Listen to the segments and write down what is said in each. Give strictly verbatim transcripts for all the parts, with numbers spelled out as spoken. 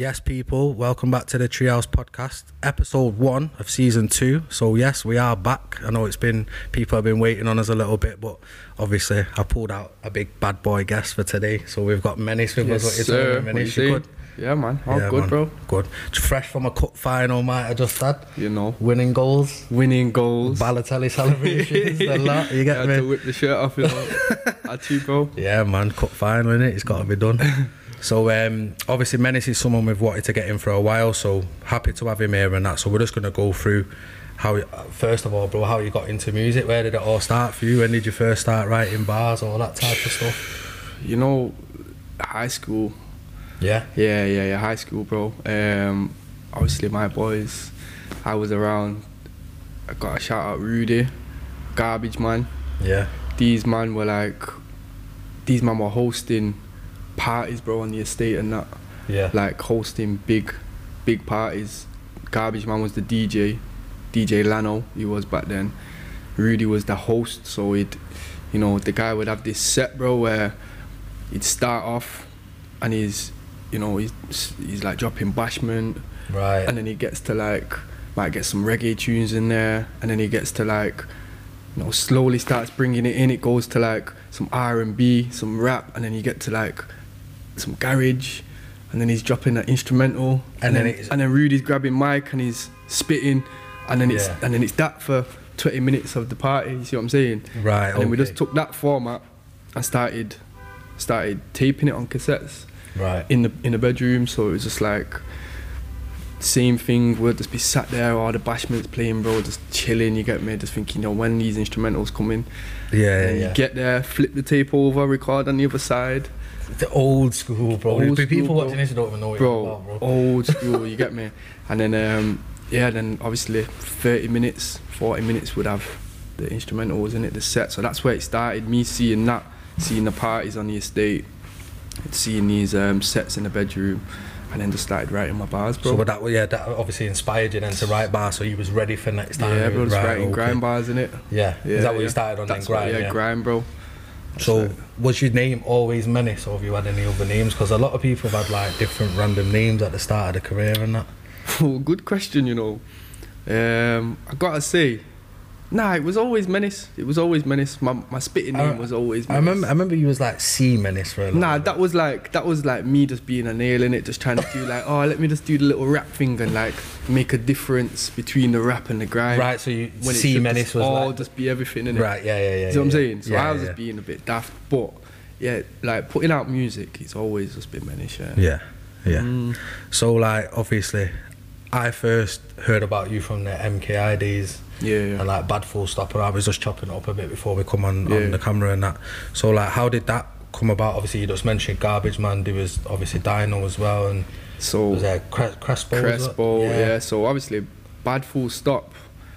Yes, people, welcome back to the Treehouse Podcast, episode one of season two. So yes, we are back. I know it's been, people have been waiting on us a little bit, but obviously I pulled out a big bad boy guest for today. So we've got Menace with yes, us. What sir. Menace, you you good? Yeah, man. All yeah, good, man. bro. Good. Fresh from a cup final, mate, I just had. You know. Winning goals. Winning goals. Balotelli celebrations, a lot. You get I had me? to whip the shirt off, you know. Had to, bro. Yeah, man, cup final, innit? It's got to be done. So um, obviously Menace is someone we've wanted to get in for a while, so happy to have him here and that. So we're just going to go through how, first of all, bro, how you got into music. Where did it all start for you? When did you first start writing bars, all that type of stuff? You know, high school. Yeah? Yeah, yeah, yeah, high school, bro. Um, obviously my boys, I was around. I got a shout out Rudy, Garbage Man. Yeah. These man were like, these man were hosting parties, bro, on the estate and that. Yeah. Like hosting big, big parties. Garbage Man was the D J, D J Lano, he was back then. Rudy was the host, so he'd, you know, the guy would have this set, bro, where he'd start off and he's, you know, he's, he's like dropping bashment. Right. And then he gets to like, might get some reggae tunes in there, and then he gets to like, you know, slowly starts bringing it in. It goes to like some R and B, some rap, and then you get to like some garage, and then he's dropping that instrumental, And and, then then it's- and then Rudy's grabbing mic and he's spitting, and then it's Yeah. and then it's that for twenty minutes of the party. You see what I'm saying? Right. And then we okay. just took that format and started started taping it on cassettes Right. in the in the bedroom. So it was just like same thing. We'll just be sat there, all the bashments playing, bro, just chilling. You get me? Just thinking, you know, when these instrumentals come in. Yeah, yeah, And yeah. you get there, flip the tape over, record on the other side. The old school, bro. Old The people school, watching bro. this don't even know what Bro, you're about, bro. old school, you get me? And then, um, yeah, then obviously thirty minutes, forty minutes would have the instrumentals in it, the set. So that's where it started, me seeing that, seeing the parties on the estate, seeing these um, sets in the bedroom, and then just started writing my bars, bro. So that, yeah, that obviously inspired you then to write bars, so you was ready for next time. yeah, you bro, was just right, writing okay. grime bars in it. Yeah. Yeah, Is that what yeah. you started on That's then, what- grime? yeah, Yeah. grime, bro. So That's it. was your name always Menace, or have you had any other names? Because a lot of people have had like different random names at the start of the career and that. Oh, good question, you know. Um, I gotta say, nah, it was always Menace. It was always Menace. My my spitting I- name was always Menace. I remember I remember you was like C Menace for a little Nah, bit. that was like that was like me just being a nail in it, just trying to do like, oh, let me just do the little rap thing and like make a difference between the rap and the grime. Right, so you When it C should Menace just was all like just be everything in it. right, yeah, yeah, yeah. See what I'm yeah. saying? So yeah, I was yeah. just being a bit daft, but yeah, like putting out music, it's always just been Menace. Yeah. Yeah, yeah. Mm. So like obviously I first heard about you from the M K I days. Yeah, yeah. And like Bad Full Stop, and I was just chopping it up a bit before we come on, Yeah. on the camera and that. So like how did that come about? Obviously you just mentioned Garbage Man, there was obviously Dino as well, and So was there Cre- Crespo? was it? Crespo, yeah. So obviously, Bad Full Stop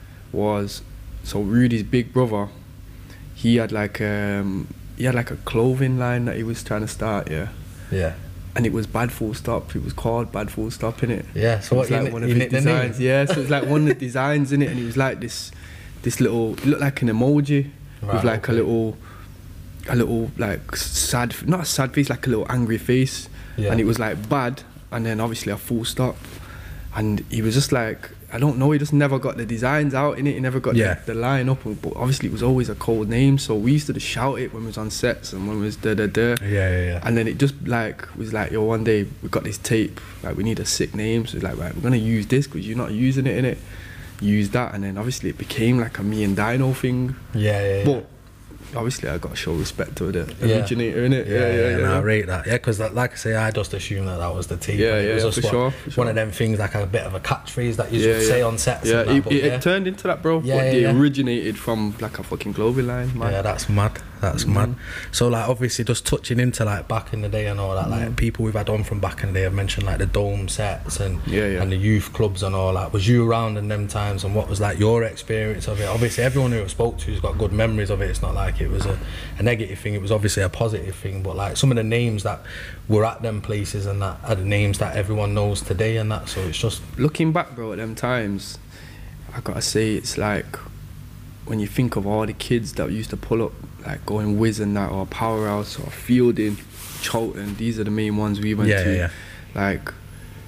was so Rudy's big brother. He had like um he had like a clothing line that he was trying to start, yeah. Yeah. And it was Bad Full Stop. It was called Bad Full Stop, innit? Yeah, so It what was you like ni- one of you his nicked the name? designs. Yeah, so it's like one of the designs in it, and it was like this, this little. It looked like an emoji Right, with like okay. a little, a little like sad, not a sad face, like a little angry face, Yeah. and it was like bad, and then obviously a full stop, and he was just like, I don't know, he just never got the designs out in it. He never got Yeah. the, the line up, but obviously it was always a cold name, so we used to just shout it when we was on sets and when we was da da da. Yeah, yeah, yeah. And then it just like was like, yo, one day we got this tape, like we need a sick name, so it's like, right, we're gonna use this because you're not using it in it. Use that, and then obviously it became like a me and Dino thing. yeah, yeah, yeah. But obviously I got to show respect to the Yeah. originator in it. yeah, Yeah, yeah, yeah. and I rate that. Yeah, because like I say, I just assumed that that was the team. Yeah, and it yeah, was yeah, just for one, sure, for one sure. of them things, like a bit of a catchphrase that you Yeah, should say yeah. on sets. Yeah, and that, it, but it, yeah. it turned into that, bro. Yeah, but yeah, they yeah. originated from like a fucking clothing line, man. Yeah, that's mad. That's Mhm. mad. So like obviously just touching into like back in the day and all that, like Mhm. people we've had on from back in the day have mentioned like the dome sets and Yeah, yeah. and the youth clubs and all that. Was you around in them times, and what was like your experience of it? Obviously everyone who I spoke to has got good memories of it. It's not like it was a, a negative thing, it was obviously a positive thing, but like some of the names that were at them places and that are the names that everyone knows today and that, so it's just Looking back, bro, at them times, I gotta say it's like when you think of all the kids that used to pull up, like going Wiz and that, or Powerhouse or Fielding, Charlton, these are the main ones we went yeah, to. yeah, yeah. Like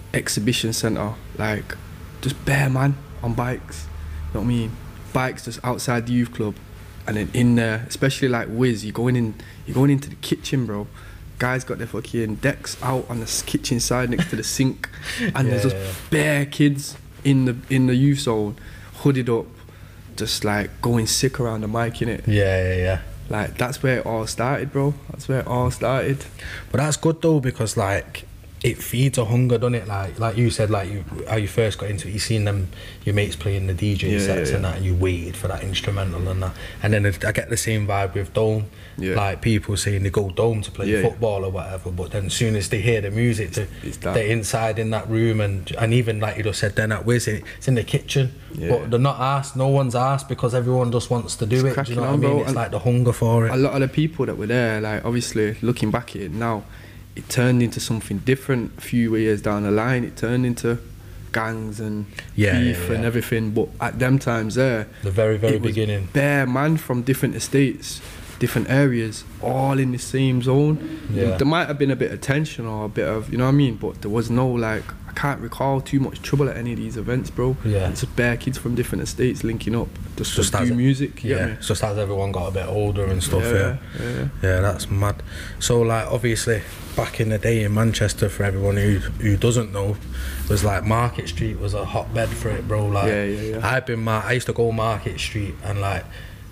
exhibition centre, like just bare man on bikes. You know what I mean? Bikes just outside the youth club, and then in there, especially like Wiz, you're going in, you're going into the kitchen, bro. Guys got their fucking decks out on the s- kitchen side next to the sink, and Yeah, there's just yeah. bare kids in the in the youth zone, hooded up, just like going sick around the mic, innit? Yeah, yeah, yeah. Like that's where it all started, bro. That's where it all started. But that's good though, because like it feeds a hunger, doesn't it? Like like you said, like you how you first got into it, you seen them your mates playing the D J Yeah, sets yeah, and yeah. that, and you waited for that instrumental and that. And then I get the same vibe with Dome. Yeah. Like people saying they go Dome to play Yeah, yeah. football or whatever, but then as soon as they hear the music, they, It's that. they're inside in that room, and and even like you just said, then at Wiz, it's in the kitchen, Yeah. but they're not asked. No one's asked because everyone just wants to do It's it. Do cracking you know what I on, mean? bro, It's and like the hunger for it. A lot of the people that were there, like obviously looking back at it now, it turned into something different. A few years down the line, it turned into gangs and Yeah, beef yeah, yeah. and everything. But at them times there, The very very it was beginning. bare man from different estates, different areas, all in the same zone. Yeah. There might have been a bit of tension or a bit of, you know what I mean, but there was no like, I can't recall too much trouble at any of these events, bro. Yeah. It's just bare kids from different estates linking up just, Just to as do it- music. you get Yeah, me? it's just as everyone got a bit older and stuff. Yeah, yeah, yeah, yeah. that's mad. So like obviously back in the day in Manchester, for everyone who who doesn't know, was like Market Street was a hotbed for it, bro. Like Yeah, yeah, yeah. I've been mar- I used to go Market Street and like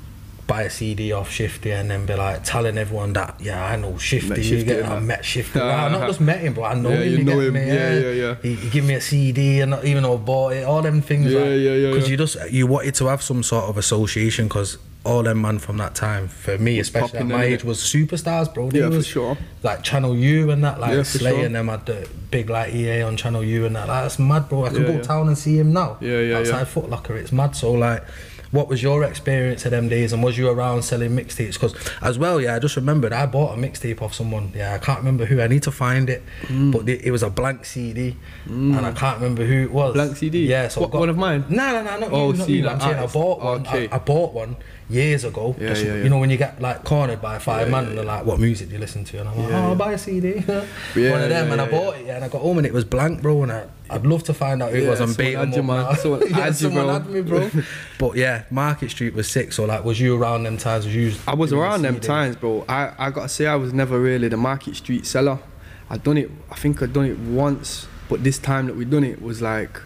buy a C D off Shifty and then be like telling everyone that yeah I know Shifty, Met you Shifty get, and I that. met Shifty. Well, not just met him, but I know Yeah, him. you You, know get him. me? Yeah, yeah, yeah. He, he give me a C D and not even though I bought it, all them things. Yeah, like, yeah, yeah, Because yeah. you just you wanted to have some sort of association, because all them man from that time, for me Was especially at popping, my innit? age, was superstars, bro. They Yeah, for was sure. like Channel U and that, like Yeah, for Slay sure. and them had the big like E A on Channel U and that. Like, that's mad, bro. I can Yeah, go yeah. town and see him now. Yeah, yeah, outside yeah. Foot Locker, it's mad. So like, what was your experience of them days, and was you around selling mixtapes? Because as well, yeah, I just remembered I bought a mixtape off someone. Yeah, I can't remember who. I need to find it, Mm. but it, it was a blank C D, and I can't remember who it was. Blank C D? Yeah, so I What, got, one of mine? No, no, no, not Oh, you. Not see, you. like I'm saying I artist. bought one. Okay. I, I bought one years ago. Yeah, just, yeah, yeah. You know when you get like cornered by five Yeah, man, yeah, and they're yeah. like, "What music do you listen to?" And I'm like, Yeah, "Oh, I'll yeah. buy a C D." Yeah, one of yeah, them, and I yeah, bought yeah. it. Yeah, and I got home and it was blank, bro. And I, I'd love to find out who it Yeah, was on someone beta. had you, mode man. now. Someone Yeah, had you, someone bro. had me, bro. But yeah, Market Street was sick. So like, was you around them times? Was you? I was doing the around them C D? times, bro. I, I gotta say I was never really the Market Street seller. I done it. I think I done it once, but this time that we done it was like,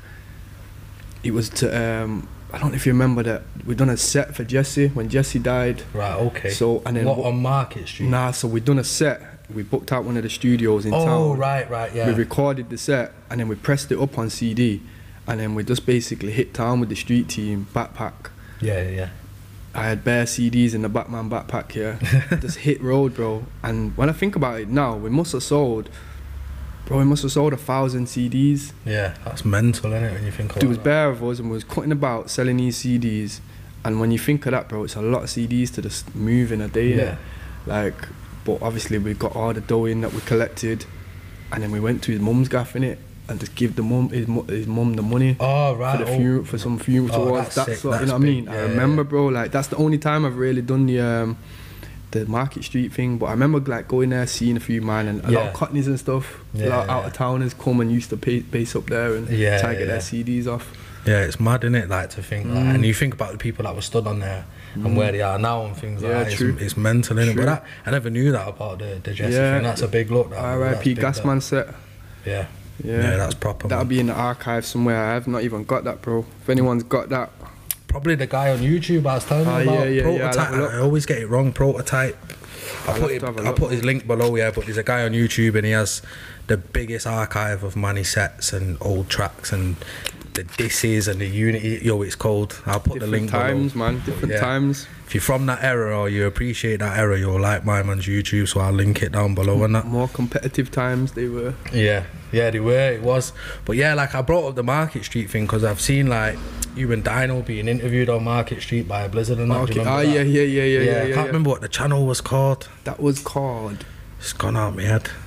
it was to. Um, I don't know if you remember that we done a set for Jesse when Jesse died. Right. Okay. So and then what what- on Market Street? Nah, so we done a set. We booked out one of the studios in Oh town. right, right, yeah. We recorded the set and then we pressed it up on C D, and then we just basically hit town with the street team backpack. yeah, yeah, yeah. I had bare C Ds in the Batman backpack here. Just hit road, bro. And when I think about it now, we must have sold, bro, we must have sold a thousand C Ds. Yeah, that's mental, isn't it? When you think There was about bare of us and we was cutting about selling these C Ds. And when you think of that, bro, it's a lot of C Ds to just move in a day. Yeah. Like, but obviously we got all the dough in that we collected, and then we went to his mum's gaff in it and just give the mum his, mu- his mum the money. Oh right. For the oh. funeral, for some funeral Oh, towards that's that's sick, what, you that's know what I mean. big, I yeah, remember, yeah. bro. Like that's the only time I've really done the um, the Market Street thing. But I remember like going there, seeing a few man and a lot Yeah. of Cockneys and stuff. Yeah, a lot of yeah. out of towners come and used to pay, base up there and Yeah, try to get yeah. their C Ds off. Yeah, it's mad, innit? Like to think, like, Mm. and you think about the people that were stood on there and where they are now and things like Yeah, that. true. It's, it's mental, innit? True. But that, I never knew that about the, the Jesse Yeah. thing. That's a big look. That, R I that's P big, that. Gasman set. Yeah. Yeah. Yeah, that's proper. That'll Man. be in the archive somewhere. I have not even got that, bro. If anyone's got that, Probably the guy on YouTube I was telling Oh, you about. yeah, yeah, yeah, I'll Prototype. have a look. I always get it wrong. Prototype. I'll I'll put, have it, to have a I'll look. put his link below, yeah. But there's a guy on YouTube and he has the biggest archive of Manny sets and old tracks and the disses and the Unity. Yo, it's cold. I'll put the different link times, below. man. Different Yeah. times. If you're from that era or you appreciate that era, you'll like my man's YouTube, so I'll link it down below and that. More competitive times they were. Yeah, yeah, they were, it was. But yeah, like I brought up the Market Street thing because I've seen like you and Dino being interviewed on Market Street by Blizzard and that. Do you Okay. Ah, remember yeah, that? yeah, yeah, yeah, Yeah, yeah. I yeah, can't yeah. remember what the channel was called. That was called. It's gone out of my head.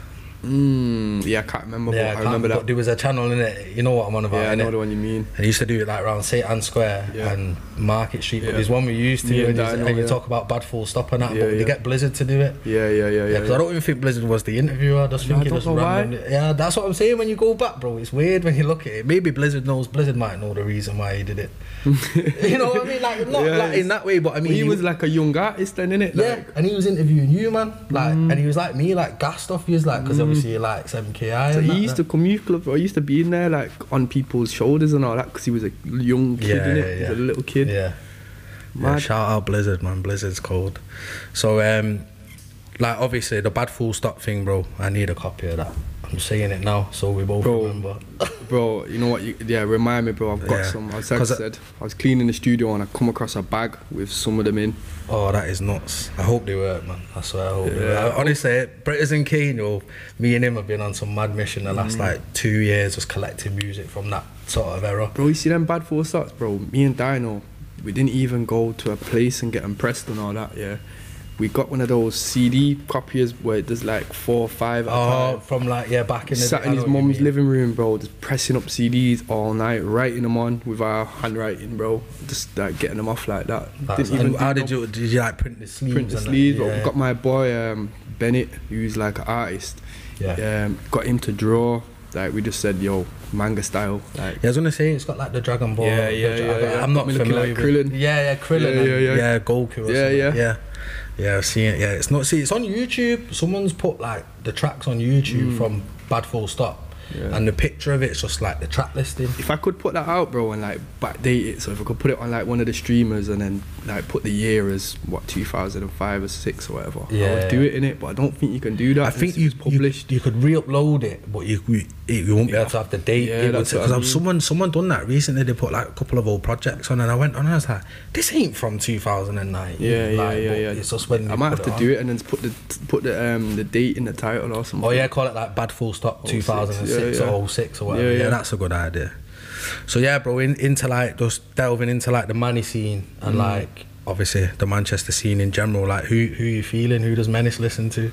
Mm, yeah, I can't remember, Yeah, but I can't- remember but that. there was a channel in it. You know what I'm on about? Yeah, I know innit? the one you mean. And he used to do it like around Saint Anne Square Yeah. and Market Street. But Yeah. there's one we used to, Me and, and you- Dino, and you yeah. talk about Bad Full Stop and that. Yeah, but they yeah. get Blizzard to do it. Yeah, yeah, yeah, yeah. Yeah, because I don't even think Blizzard was the interviewer. I just No, think I he don't just know why. randomly. Yeah, that's what I'm saying. When you go back, bro, it's weird when you look at it. Maybe Blizzard knows. Blizzard might know the reason why he did it. You know what I mean? Like not Yeah, like in it's- that way, but I mean he was like a young artist then, innit? yeah, Like, and he was interviewing you, man. Like, and he was like me, like gassed off. He was like, because obviously he likes M K I. so and he that, used to come youth club, bro. He used to be in there, like, on people's shoulders and all that, because he was a young kid, Yeah, innit? yeah, He yeah. was a little kid. Yeah. Yeah, Mad. shout out Blizzard, man. Blizzard's cold. So, um, like, obviously, the Bad Full Stop thing, bro, I need a copy of that. I'm saying it now, so we both Bro. remember. Bro, you know what? You, yeah, remind me, bro. I've got Yeah. some. As I 'Cause I- said, I was cleaning the studio and I come across a bag with some of them in. Oh, that is nuts. I hope they work, man. I swear, I hope they Yeah. work. Honestly, Britters and Kane, yo, me and him have been on some mad mission the Mm. last, like, two years, just collecting music from that sort of era. Bro, you see them Bad Full Stops, bro? Me and Dino, we didn't even go to a place and get them pressed and all that, yeah. We got one of those C D copiers where there's like four or five at a Oh, time. from, like, yeah, back in the Sat day. I in know his what you mum's mean. living room, bro, just pressing up C Ds all night, writing them on with our handwriting, bro. Just like getting them off like that. That's- Didn't even and how do did no you, did you, like, print the sleeves? print the and that? sleeves, but Yeah. we got my boy um, Bennett, who's like an artist. Yeah. Um, got him to draw. Like we just said, yo, manga style. Like Yeah, I was gonna say it's got like the Dragon Ball. Yeah, the yeah, Dra- yeah, yeah. I'm not Got me looking familiar like with Krillin. Yeah, yeah, Krillin. Yeah, and- yeah, yeah. yeah, Goku. Or Yeah, something. yeah. yeah, yeah. I've seen it. Yeah, it's not. See, it's on YouTube. Someone's put like the tracks on YouTube from Bad Full Stop, Yeah. and the picture of it's just like the track listing. if I could put that out, bro, and like backdate it, so if I could put it on like one of the streamers and then like put the year as what two thousand five or six or whatever, I Yeah. would do it in it. But I don't think you can do that. I think unless you it's published. You, you could re-upload it, but you you, you won't be able to have the date. Yeah, It would- that's what I 'cause I've- mean. someone someone done that recently. They put like a couple of old projects on, and I went on and I was like, this ain't from two thousand nine. Yeah, yeah, like, yeah, but yeah. It's just when I you might put have to on. do it and then put the put the um the date in the title or something. Oh yeah, call it like Bad Full Stop oh six, two thousand six yeah, yeah. or oh six or whatever. Yeah, Yeah, yeah. that's a good idea. So yeah, bro, in, into like just delving into like the Manny scene and Mm. like obviously the Manchester scene in general. Like who who you feeling? Who does Menace listen to?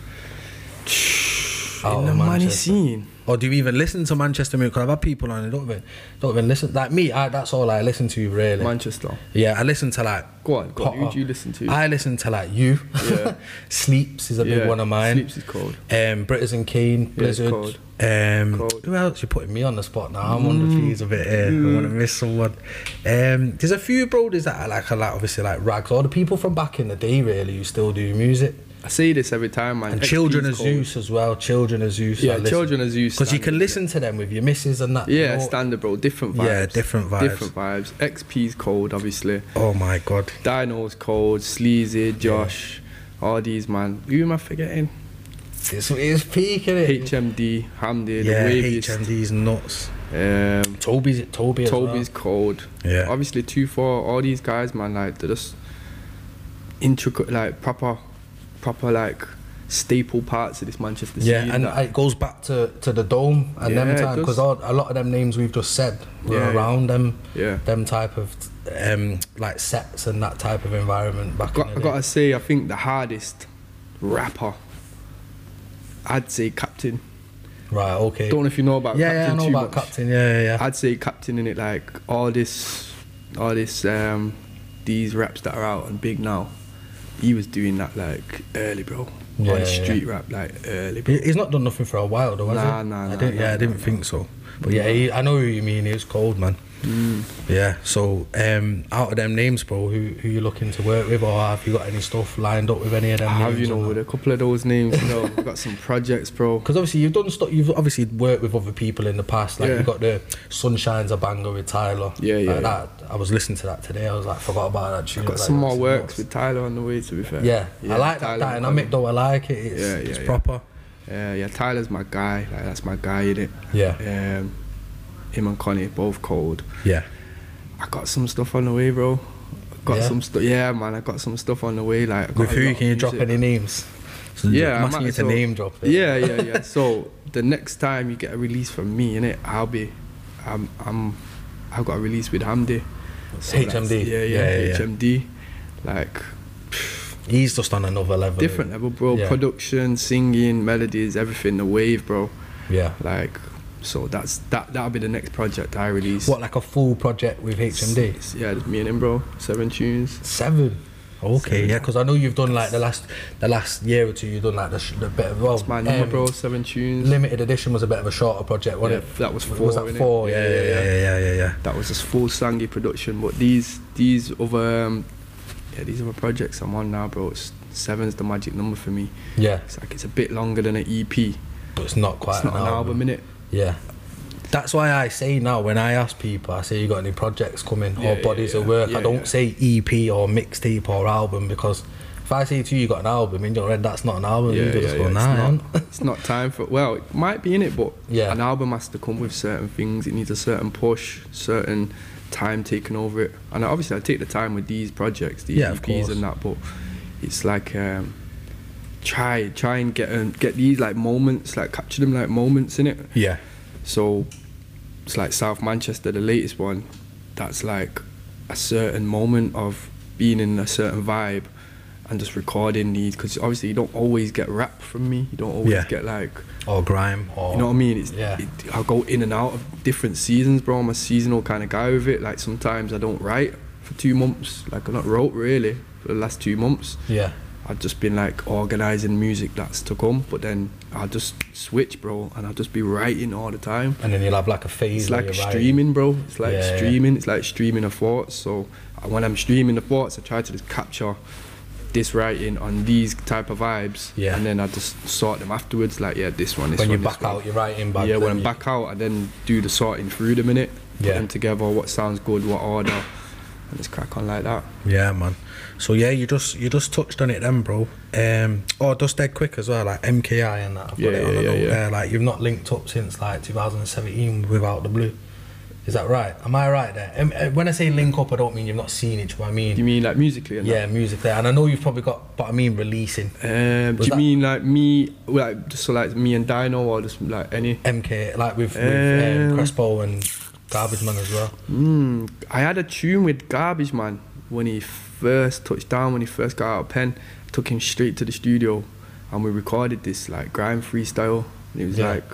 Out in the of money Manchester. scene. Or do you even listen to Manchester music? Because I've had people on and don't even don't even listen. Like me, I, that's all I listen to really. Manchester. Yeah, I listen to like. Go on, go on. Who Potter. do you listen to? I listen to like you. Yeah. Sleeps is a big Yeah, one of mine. Sleeps is cold. Um, Britters and Kane, Yeah, it's Blizzard. cold. Um, Cold. who else? You're putting me on the spot now. I'm on Mm. the fees a bit here. I want to miss someone. Um, there's a few brothers that I like, I like obviously like Rags, or the people from back in the day really who still do music. I say this every time, man. And X P's Children of cold. Zeus as well. Children of Zeus. Yeah, Children of Zeus. Because you can standard, listen to them with your missus and that. Yeah, you know? standard, bro. Different vibes. Yeah, different vibes. Different vibes. X P's cold, obviously. Oh my god. Dino's cold. Sleazy, Josh, all these, man. Who am I forgetting? It's, it's peak, innit? H M D, Hamdi, Yeah, the H M waviest. D's nuts. Um, Toby's Toby as Toby's cold. well. Yeah. Obviously, two four. All these guys, man, like they're just intricate, like proper, proper, like staple parts of this Manchester scene. Yeah, and that- it goes back to, to the Dome and Yeah, them it time because does. a lot of them names we've just said were Yeah, yeah. around them yeah. them type of um, like sets and that type of environment back Got, in I the day. gotta say, I think the hardest rapper, I'd say Captain. Right, okay. Don't know if you know about yeah, yeah, I Captain know too about much. Captain. Yeah, yeah, yeah. I'd say Captain in it, like all this, all this, um, these raps that are out and big now. He was doing that like early, bro. Yeah, All the yeah. street rap like early, bro. He- He's not done nothing for a while though, has Nah, he? nah, I nah, didn't, nah, yeah, I nah, didn't nah. think so. But yeah, he, I know who you mean. He was cold, man. Mm. Yeah. So um, out of them names, bro, who who you looking to work with, or have you got any stuff lined up with any of them? I have, names you know, or with not? a couple of those names, you know, we've got some projects, bro. Because obviously you've done stuff. You've obviously worked with other people in the past. Like Yeah. you got the Sunshine's a banger with Tyler. Yeah, yeah, Like yeah. that. I was listening to that today. I was like, forgot about that tune. I've got Like, some more that's works nuts. with Tyler on the way, to be fair. Yeah, I like Tyler that dynamic though. I like it. It's, Yeah, yeah, it's yeah. proper. Yeah, yeah, Tyler's my guy. Like, that's my guy, innit? Yeah, Um, him and Connie, both cold. yeah. I got some stuff on the way, bro. Got Yeah? some stuff. Yeah, man, I got some stuff on the way. Like, I got With a who lot can of you drop music. any names? So Yeah, I'm I asking might you as to well. name drop it. Yeah, yeah, yeah. So the next time you get a release from me, innit, I'll be, I'm, I'm, I've got a release with Hamdi. So H M D. that's- Yeah, yeah, Yeah, yeah, yeah. H M D. Like, He's just on another level. Different level, bro. Yeah. Production, singing, melodies, everything. The wave, bro. Yeah. Like, so that's that. That'll be the next project I release. What, like a full project with H M D? S- Yeah, me and him, bro. Seven tunes. Seven. Okay, Seven. yeah, because I know you've done like the last the last year or two. You've done like the, sh- the bit of well, That's my number, um, bro. Seven tunes. Limited edition was a bit of a shorter project, wasn't Yeah, it? that was four. Was that innit? four? Yeah, yeah, yeah, yeah, yeah, yeah. yeah. That was just full Sangy production. But these these other um, yeah these other projects I'm on now, bro. It's, seven's the magic number for me. Yeah, It's like it's a bit longer than an E P. but it's not quite It's not an album, innit? Yeah. That's why I say now, when I ask people, I say, you got any projects coming Yeah, or yeah, bodies yeah. of work? Yeah, I don't yeah. say E P or mixtape or album, because if I say to you, you got an album, in your head, that's not an album. Yeah, you yeah, just yeah. go, It's nah, not, man. it's not time for. Well, it might be in it, but Yeah. an album has to come with certain things. It needs a certain push, certain time taken over it. And obviously, I take the time with these projects, these Yeah, E of Ps course. and that. But it's like um, try, try and get um, get these like moments, like capture them like moments in it. Yeah. So it's like South Manchester, the latest one. That's like a certain moment of being in a certain vibe and just recording these, because obviously you don't always get rap from me. You don't always Yeah. get like, Or grime. Or, you know what I mean? It's, Yeah. it, I'll go in and out of different seasons, bro. I'm a seasonal kind of guy with it. Like sometimes I don't write for two months. Like I'm not wrote really for the last two months. Yeah. I've just been like organising music that's to come, but then I'll just switch, bro, and I'll just be writing all the time. And then you'll have like a phase. It's where like you're writing. streaming, bro. It's like Yeah, yeah. streaming. It's like streaming of thoughts. So uh, when I'm streaming the thoughts, I try to just capture this writing on these type of vibes, Yeah. and then I just sort them afterwards. Like, yeah, this one, this When one. you this back one. out, you're writing back. Yeah, when then I'm you- back out, I then do the sorting through them in it, put Yeah. them together. What sounds good, what order, and just crack on like that. Yeah, man. So yeah, you just you just touched on it then, bro. Um, oh, just dead quick as well, like M K I and that. I've got Yeah, it on yeah, a yeah, note yeah. there. Like you've not linked up since like two thousand seventeen without the blue. Is that right? Am I right there? Um, uh, when I say link up, I don't mean you've not seen each other. I mean, Do you mean like musically? And yeah, music there. And I know you've probably got, but I mean releasing That? Um, do Was you that- mean like me, like just so like me and Dino, or just like any? M K, like with, with um, Um, Crespo and Garbage Man as well. Mm, I had a tune with Garbage Man when he first touched down, when he first got out of pen. Took him straight to the studio and we recorded this like grime freestyle. And it was Yeah. like,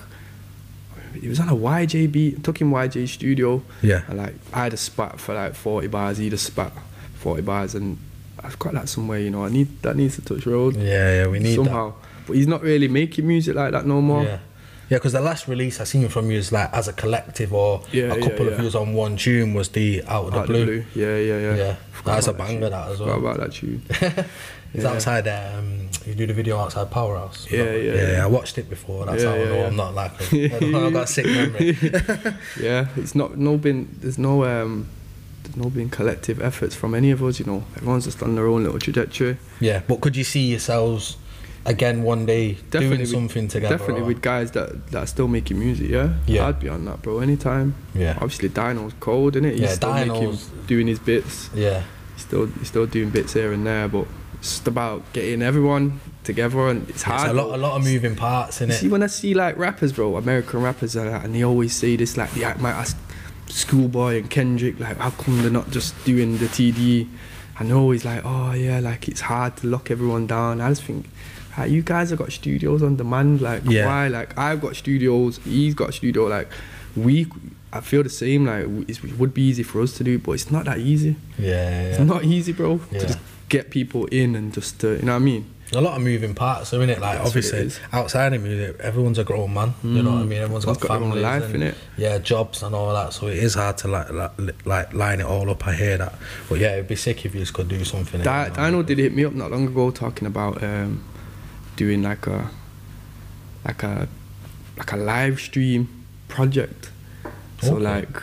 it was on a Y J beat. Took him Y J studio. Yeah. And like I had a spot for like forty bars, he'd a spot forty bars, and I've got that somewhere, you know. I need that needs to touch road Yeah, yeah, we need somehow. But he's not really making music like that no that. more. Yeah. Yeah, because the last release I seen from you is like as a collective or Yeah, a yeah, couple of yeah. views on one tune was the Out of the Out the Blue. blue. Yeah, yeah, yeah. Yeah, Forgot that's a about banger tune. that as Forgot well. about that tune. It's Yeah. outside um you do the video outside Powerhouse. Yeah, Is that- yeah, yeah, yeah. I watched it before, that's Yeah, how I yeah, know yeah. I'm not like a, I've got a sick memory. Yeah, it's not no been there's no um there's no been collective efforts from any of us, you know. Everyone's just on their own little trajectory. Yeah, but could you see yourselves again one day Definitely doing with- something together? Definitely or- with guys that that are still making music, yeah? Yeah. I'd be on that, bro, anytime. Yeah. Obviously Dino's cold, innit? He's Yeah, still making, Dino's- doing his bits. Yeah. He's still he's still doing bits here and there, but it's just about getting everyone together, and it's hard. It's a lot bro. a lot of moving parts in You it. see, when I see like rappers, bro, American rappers, and, that, and they always say this, like they might ask Schoolboy and Kendrick, like, how come they're not just doing the T D? And they're always like, oh yeah, like it's hard to lock everyone down. I just think, like, you guys have got studios on demand, like Yeah. why? Like I've got studios, he's got a studio, like we. I feel the same, like it's, it would be easy for us to do, but it's not that easy. Yeah, yeah, It's yeah. not easy, bro, Yeah. to just get people in and just, uh, you know what I mean? A lot of moving parts, isn't it? Like That's what obviously it is. outside of music, everyone's a grown man. You know what I mean? Everyone's got, Everyone's got their own families life, and, innit? yeah, jobs and all that. So it is hard to like, like like line it all up. I hear that, but yeah, it'd be sick if you just could do something. Di- you know? Dino did hit me up not long ago talking about um, doing like a like a like a live stream project. So Okay. like,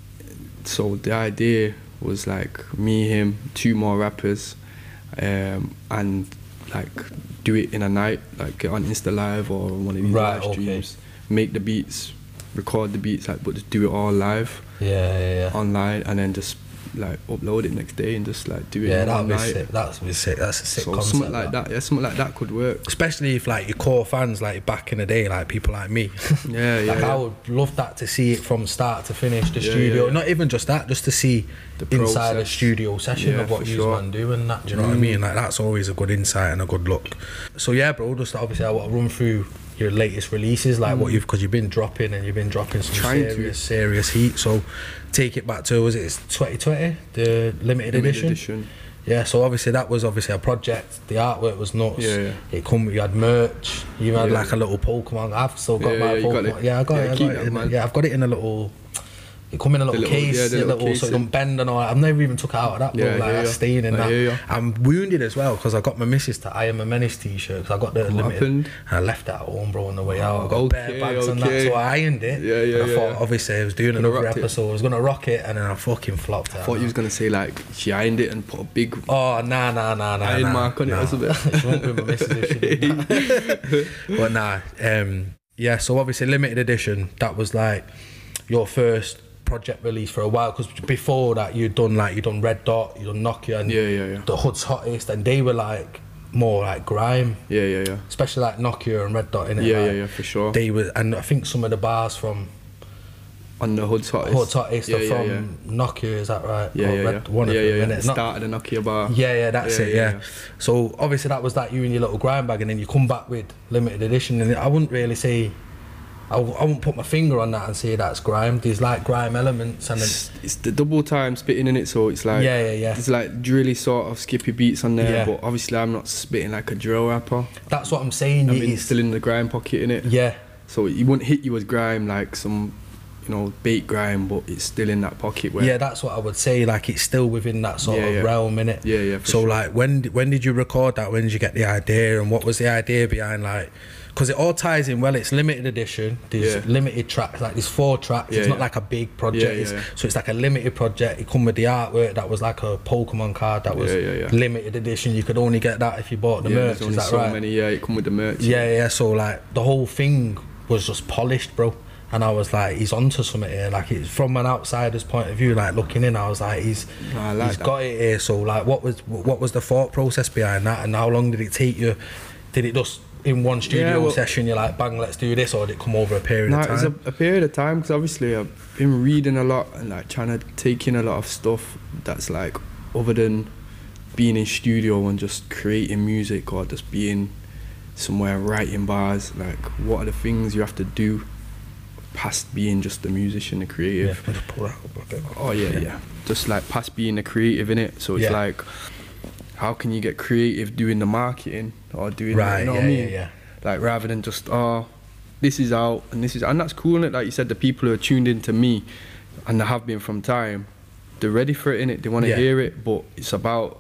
so the idea was like me, him, two more rappers, um, and like do it in a night, like get on Insta Live or one of these Right, live okay. streams, make the beats, record the beats, like but just do it all live Yeah, yeah, yeah. online, and then just like upload it next day and just like do it. Yeah, in one that'd be night. sick. That's be sick. That's a sick So concept. something like that. yeah, something like that could work. Especially if like your core fans, like back in the day, like people like me. Yeah, yeah. Like yeah. I would love that to see it from start to finish. The Yeah, studio, yeah, yeah. not even just that, just to see The inside the process. studio session Yeah, of what for you sure. man do and that. Do you know what I Mm. mean? Like that's always a good insight and a good look. So yeah, bro. Just obviously I want to run through your latest releases, like what you've, because you've been dropping and you've been dropping some Mm. Trying to. serious, serious heat. So take it back to, was it twenty twenty, the limited, Limited edition? edition. Yeah, so obviously that was obviously a project. The artwork was nuts. Yeah, yeah. It come, you had merch. You had Yeah. like a little Pokemon. I've still got Yeah, my yeah, you got Pokemon. it. Yeah, I got Yeah, it. I keep got that, it. In, man. yeah, I've got it in a little. It come in a little little- case, yeah, the a little little, so it casing. don't bend and all that. I've never even took it out of that, bro. Yeah, like yeah, that's yeah. staying in I that. hear ya. I'm wounded as well because I got my missus to I Am a Menace t-shirt because I got the What limited. happened? And I left that at home, bro, on the way out. I got bare Okay, bags and that, okay. so I ironed it. Yeah, yeah, and I yeah, thought, yeah. obviously, I was doing Coulda another rocked it. episode. I was gonna rock it, and then I fucking flopped it. I thought you was gonna say like she ironed it and put a big Oh, nah, nah, nah, nah. iron nah, mark on it nah. or something. She won't be my missus if she did that. But nah, um, yeah, so obviously limited edition, that was like your first project release for a while, because before that you'd done like, you'd done Red Dot, you'd done Nokia and Yeah, yeah, yeah. The Hood's Hottest, and they were like more like grime, Yeah, yeah, yeah. especially like Nokia and Red Dot, innit? Yeah, like, yeah, yeah, for sure. They were, and I think some of the bars from On the Hood's Hottest. Hood's Hottest yeah, are yeah, from yeah. Nokia, is that right? Yeah, Or yeah, Red- yeah. One of yeah, them, yeah, yeah. innit? The Not- start of the Nokia bar. Yeah, yeah, that's Yeah, it, yeah, yeah. yeah. So obviously that was like you and your little grime bag, and then you come back with limited edition, and I wouldn't really say, I, w- I wouldn't put my finger on that and say that's grime. There's like grime elements, and then, It's, it's the double time spitting in it, so it's like yeah, yeah, yeah. There's like drilly sort of skippy beats on there, Yeah. but obviously I'm not spitting like a drill rapper. That's what I'm saying. I'm it in, is- still in the grime pocket in it, yeah, so it wouldn't hit you as grime like some, you know, bait grime, but it's still in that pocket where. yeah, that's what I would say. Like it's still within that sort Yeah, of yeah. realm, innit? Yeah, yeah. For So sure. like, when d- when did you record that? When did you get the idea, and what was the idea behind like? Because it all ties in well. It's limited edition. There's Yeah. limited tracks. Like there's four tracks. Yeah, it's not yeah. like a big project. Yeah, yeah, it's, yeah. So it's like a limited project. It come with the artwork that was like a Pokemon card that was Yeah, yeah, yeah. limited edition. You could only get that if you bought the yeah, merch. there's Is only that so right? many. Yeah, it come with the merch. Yeah, yeah. So like the whole thing was just polished, bro. And I was like, he's onto something here. Like it's from an outsider's point of view, like looking in, I was like, he's No, I like he's that. got it here. So like, what was what was the thought process behind that, and how long did it take you? Did it just in one studio Yeah, well- session you're like, bang, let's do this, or did it come over a period No, of it was time? a, a period of time because obviously I've been reading a lot and like trying to take in a lot of stuff that's like other than being in studio and just creating music or just being somewhere writing bars. Like, what are the things you have to do past being just a musician, a Yeah, creative? if I just pull that up a bit. Oh yeah, yeah. Just like past being a creative in it. So it's Yeah. like, how can you get creative doing the marketing or doing, Right, you know yeah, what I mean? yeah, yeah. Like rather than just oh, this is out and this is, and that's cool. Innit? Like you said, the people who are tuned into me, and they have been from time, they're ready for it. In it, they want to Yeah. hear it. But it's about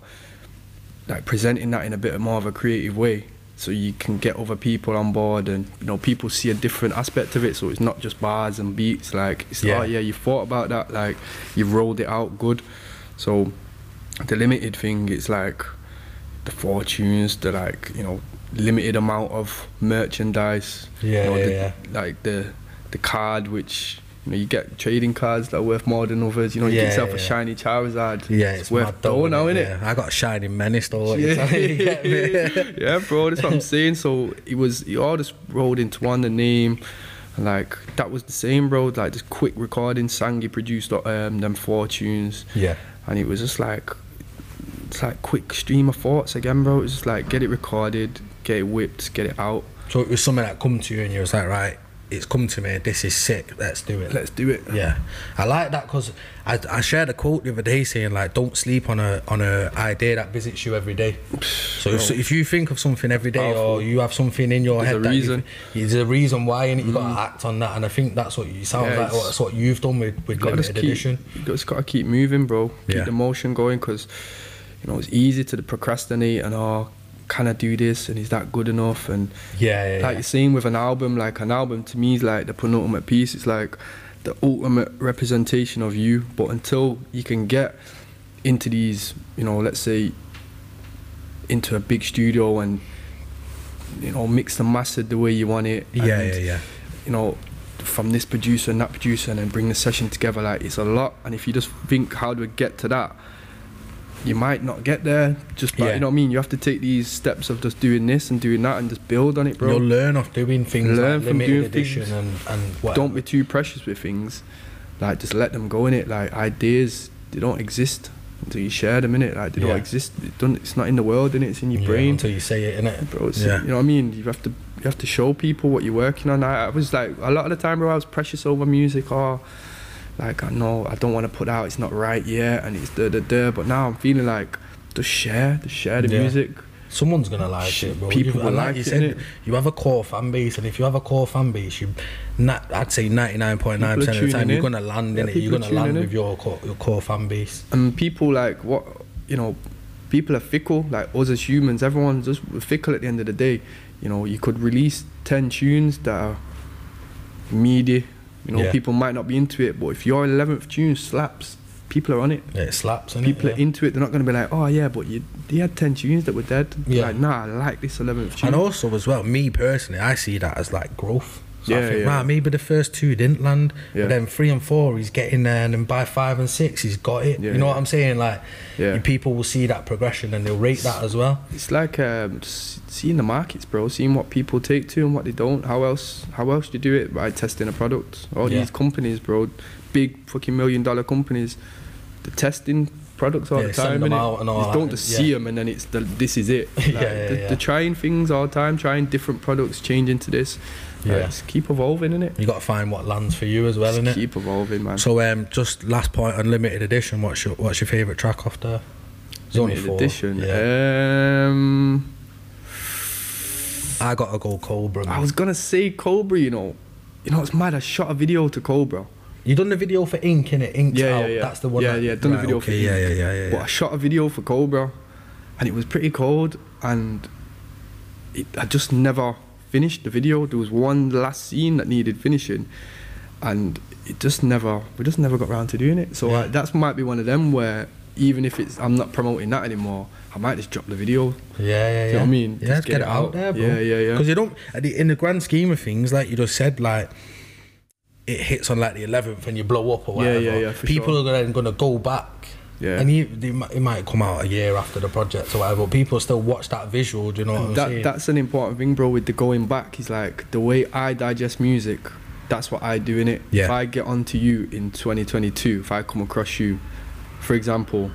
like presenting that in a bit more of a creative way, so you can get other people on board, and you know people see a different aspect of it. So it's not just bars and beats. Like it's Yeah. oh yeah, you thought about that. Like you've rolled it out good. So the limited thing, it's like the fortunes, the like you know limited amount of merchandise. Yeah, you know, yeah, the, yeah. Like the the card, which you know you get trading cards that are worth more than others. You know, you Yeah, get yourself a yeah. shiny Charizard. Yeah, it's, it's worth mad though, dough now, innit? innit? Yeah, I got a shining menace though. Yeah. You get me? Yeah, bro, that's what I'm saying. So it was, it all just rolled into one, the name, and like that was the same, bro. Like just quick recording, Sangi produced um, them four tunes, Yeah. and it was just like, it's like quick stream of thoughts again, bro. It was just like get it recorded, get it whipped, get it out. So it was something that come to you, and you was like, right, it's come to me. This is sick. Let's do it. Let's do it. Yeah, I like that because I, I shared a quote the other day saying like, don't sleep on a on a idea that visits you every day. So if, so if you think of something every day, Powerful. or you have something in your There's head, a that reason. You, there's a reason why, and you got to act on that. And I think that's what you sound Yeah, like. it's- That's what you've done with with Gotta just limited keep, edition. you just gotta keep moving, bro. Keep Yeah. the motion going, because you know it's easy to procrastinate and oh, can I do this? And is that good enough? And Yeah, yeah, like yeah. you're saying with an album, like an album to me is like the penultimate piece. It's like the ultimate representation of you. But until you can get into these, you know, let's say into a big studio and you know mix and master the way you want it. Yeah, and, yeah, yeah. You know, from this producer and that producer, and then bring the session together. Like, it's a lot, and if you just think how do we get to that, you might not get there. Just by, Yeah. you know what I mean. You have to take these steps of just doing this and doing that, and just build on it, bro. You'll learn off doing things Learn like from limited doing edition things. and and whatever. Don't be too precious with things. Like, just let them go in it. Like, ideas, they don't exist until you share them in it. Like, they Yeah. don't exist. It don't, it's not in the world, in it. It's in your Yeah, brain. until you say it, innit? Bro, it's, Yeah. you know what I mean. You have to you have to show people what you're working on. I, I was like, a lot of the time, bro, I was precious over music, or like, I know I don't want to put out. It's not right yet, and it's da da da. But now I'm feeling like, just share, just share the Yeah. music. Someone's gonna like Sh- it, bro. people You've- will and like like you it, said, innit? you have a core fan base, and if you have a core fan base, you, not, I'd say ninety-nine point nine percent of the People are time, tuning you're in. gonna land Yeah, in it. You're people are gonna land tuning with in. your core, your core fan base. And people like what you know, people are fickle. Like us as humans, everyone's just fickle at the end of the day. You know, you could release ten tunes that are media. You know, Yeah. people might not be into it, but if your eleventh tune slaps, people are on it. Yeah, it slaps, innit? People Yeah. are into it. They're not going to be like, oh yeah, but you, you had ten tunes that were dead. Yeah. Like, nah, I like this eleventh tune. And also as well, me personally, I see that as like growth. So I Yeah, think, yeah. right, maybe the first two didn't land, Yeah. but then three and four, he's getting there, and then by five and six, he's got it. Yeah, you know yeah. what I'm saying? Like, Yeah. people will see that progression and they'll rate that as well. It's like um, s- seeing the markets, bro. Seeing what people take to and what they don't. How else? How else do you do it? By testing a product. All Yeah. these companies, bro, big fucking million dollar companies, they're testing products all Yeah, the send time. them innit? out and all You that, don't just yeah. see them and then it's the, this is it. Like, Yeah, yeah, they're, yeah. they're trying things all the time, trying different products, changing to this. Like, Yeah. just keep evolving, innit? You got to find what lands for you as well, Just innit? keep evolving, man. So, um, just last point on limited edition. What's your what's your favourite track off there? There's only Limited four. edition. Yeah. Um, I gotta go Cobra. I Man. was gonna say Cobra. You know, you know it's mad. I shot a video to Cobra. You done the video for Ink, innit? Ink's Yeah, out. yeah, yeah. That's the one. Yeah, that, yeah, done the video for okay, yeah, yeah, Ink. yeah, yeah, But yeah. I shot a video for Cobra, and it was pretty cold, and it, I just never finished the video. There was one last scene that needed finishing, and it just never, we just never got around to doing it. So Yeah. I, that's might be one of them where even if it's, I'm not promoting that anymore, I might just drop the video. Yeah, yeah, yeah. Do you know what I mean? Yeah, Just get, it out, there, bro. Yeah, yeah, yeah. Because you don't, at the, in the grand scheme of things, like you just said, like it hits on like the eleventh and you blow up or Yeah, whatever. yeah, yeah, for People sure. are then going to go back. Yeah. And you, they, might- it might come out a year after the project or whatever, but people still watch that visual, do you know what I'm that, saying? that's an important thing, bro, with the going back. Is like the way I digest music, that's what I do in it. Yeah. If I get onto you in twenty twenty-two, if I come across you, for example,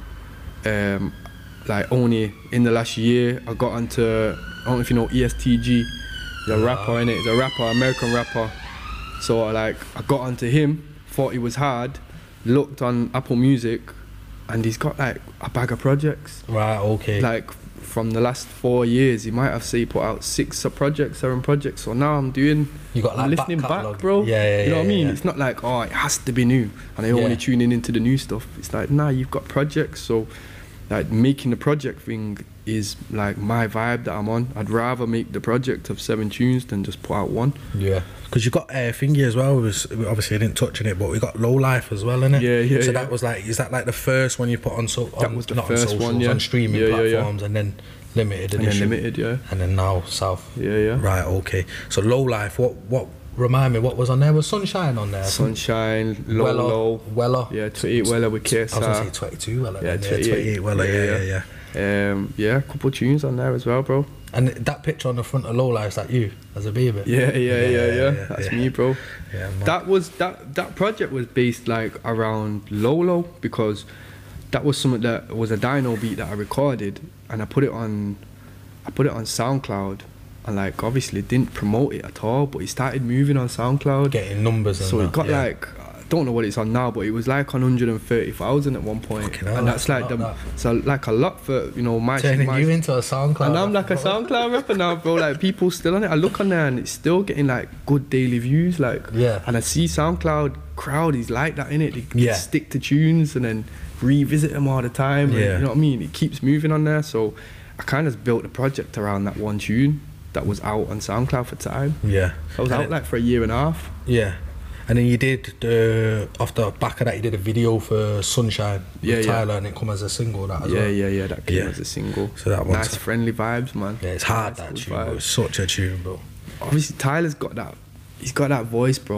um, like only in the last year, I got onto, I don't know if you know E S T G, he's a Wow. rapper in it, he's a rapper, American rapper. So I like, I got onto him, thought he was hard, looked on Apple Music, and he's got like a bag of projects. Right, okay. Like from the last four years, he might have say put out six uh, projects, seven projects. So now I'm doing, you got like I'm listening back, back, catalogue. bro. Yeah, yeah, You know yeah, what I mean? yeah. It's not like, oh, it has to be new, and I Yeah. only tuning into the new stuff. It's like, nah, you've got projects. So like making the project thing is like my vibe that I'm on. I'd rather make the project of seven tunes than just put out one. Yeah, because you got uh, thingy as well. Was obviously I didn't touch on it, but we got Low Life as well, innit? Yeah, yeah, So yeah. that was like, is that like the first one you put on? So That on, was the not first on one, socials, yeah. on streaming Yeah, yeah, yeah. platforms, and then limited And then edition, limited, yeah. and then now South. Yeah, yeah. Right, okay. So Low Life, what what remind me what was on there? Was Sunshine on there? Sunshine, Low Weller, Low. Weller. Yeah, twenty-eight Weller with K S I was gonna say R. twenty-two Weller. Yeah, then, twenty-eight. twenty-eight Weller. Yeah, Yeah, yeah, yeah. Um, yeah, a couple tunes on there as well, bro. And that picture on the front of Low Life, is that you as a baby? Yeah, yeah, yeah, yeah. That's yeah. me, bro. Yeah, man. That was that that project was based like around Lolo, because that was something that was a Dino beat that I recorded, and I put it on I put it on SoundCloud, and like obviously didn't promote it at all, but it started moving on SoundCloud. getting numbers and So that, it got yeah. like, I don't know what it's on now, but it was like on one hundred thirty thousand at one point. Fucking hell, and that's, that's like a the lot, so like a lot for, you know, my turning my you into a SoundCloud. and I'm like a rapper. SoundCloud rapper now, bro. Like people still on it. I look on there and it's still getting like good daily views. Like, Yeah. And I see SoundCloud crowd is like that in it. They Yeah. stick to tunes and then revisit them all the time. And, Yeah. you know what I mean? It keeps moving on there. So I kind of built a project around that one tune that was out on SoundCloud for time. Yeah. I was And out it- like for a year and a half. Yeah. And then you did the off the back of that you did a video for Sunshine with Yeah, yeah. Tyler, and it come as a single that as Yeah, well. yeah, yeah. That came Yeah. as a single. So that one's- nice, friendly vibes, man. Yeah, it's hard Nice, that good tune, bro. vibes. It's such a tune, bro. Obviously Tyler's got that, he's got that voice, bro,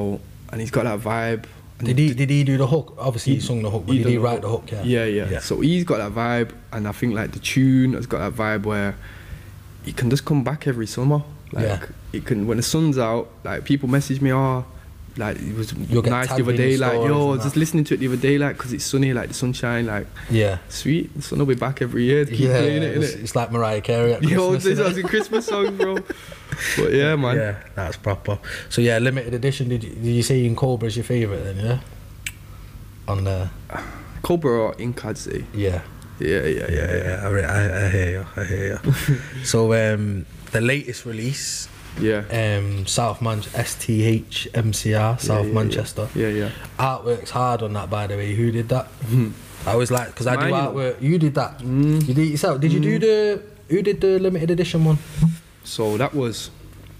and he's got that vibe. And Did he did he do the hook? Obviously, he, He- sung the hook, but he did done he the write hook. the hook? Yeah. Yeah, yeah, Yeah. So he's got that vibe, and I think like the tune has got that vibe where he can just come back every summer. Like Yeah. it can when the sun's out. Like people message me, oh, like it was You'll get nice the tagged other in day. the Like stories yo, I and was just that. listening to it the other day, like because it's sunny, like the sunshine, like Yeah. sweet. The sun will be back every year. Keep Yeah, playing it, it's, innit? it's like Mariah Carey at Yo, Christmas, this innit? was a Christmas song, bro. But yeah, man. Yeah, that's proper. So yeah, limited edition. Did you, did you say In Cobra's your favourite then? Yeah. On the Cobra or Ink, I'd say. yeah. Yeah, yeah, yeah, Yeah, yeah, I, re- I, I hear you. I hear you. So um, the latest release, yeah. um, South Man S T H M C R, South yeah, Manchester. Yeah, yeah. Artwork's hard on that, by the way. Who did that? I was like, because I do Mine, you know. artwork. You did that. Mm. You did it yourself. Did you do the? Who did the limited edition one? So that was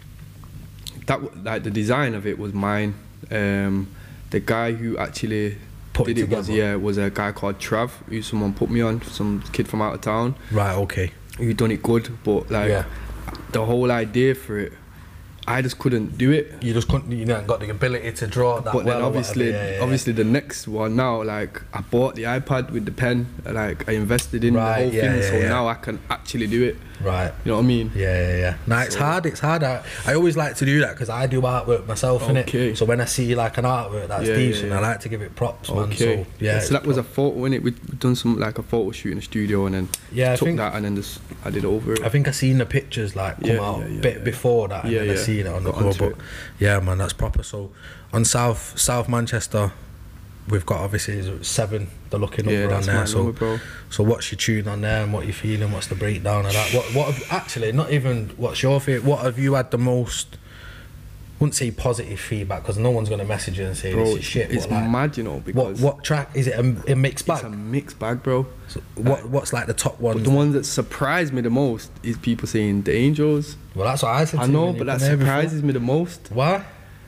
that w- like the design of it was mine. Um, the guy who actually Put it did it was together. yeah was a guy called Trav, who someone put me on, some kid from out of town Right. Okay. who done it good, but like Yeah. the whole idea for it, I just couldn't do it. You just couldn't. You know, got the ability to draw that. But well then or obviously, whatever. Yeah, yeah, obviously the next one now, like I bought the iPad with the pen, like I invested in Right, the whole yeah, thing, yeah, so yeah. now I can actually do it. Right. You know what I mean? Yeah, yeah, yeah. No, it's So- hard. It's hard. I, I always like to do that because I do artwork myself, innit? Okay. So when I see like an artwork that's Yeah, yeah, decent, yeah. I like to give it props, man. Okay. So yeah. So that was a photo in it. We'd done some like a photo shoot in the studio, and then Yeah, I took think- that and then just I did it over it. I think I seen the pictures like come Yeah, out yeah, yeah, bit yeah. before that, and Yeah, then I yeah. seen it on the Got cover. onto But it. yeah, man, that's proper. So on South South Manchester, we've got obviously seven. The looking Yeah, number on that's there. my So number, bro. so what's your tune on there, and what you feeling? What's the breakdown of that? What what have, actually not even what's your favourite? What have you had the most? Wouldn't say positive feedback because no one's gonna message you and say Bro, this is shit. it's but like, mad, you know, what because what track is it? A, a mixed it's bag. a mixed bag, bro. So what what's like the top ones? But the ones that surprised me the most is people saying the Angels. Well, that's what I said. I to you know, when you but that come here before. surprises me the most. Why?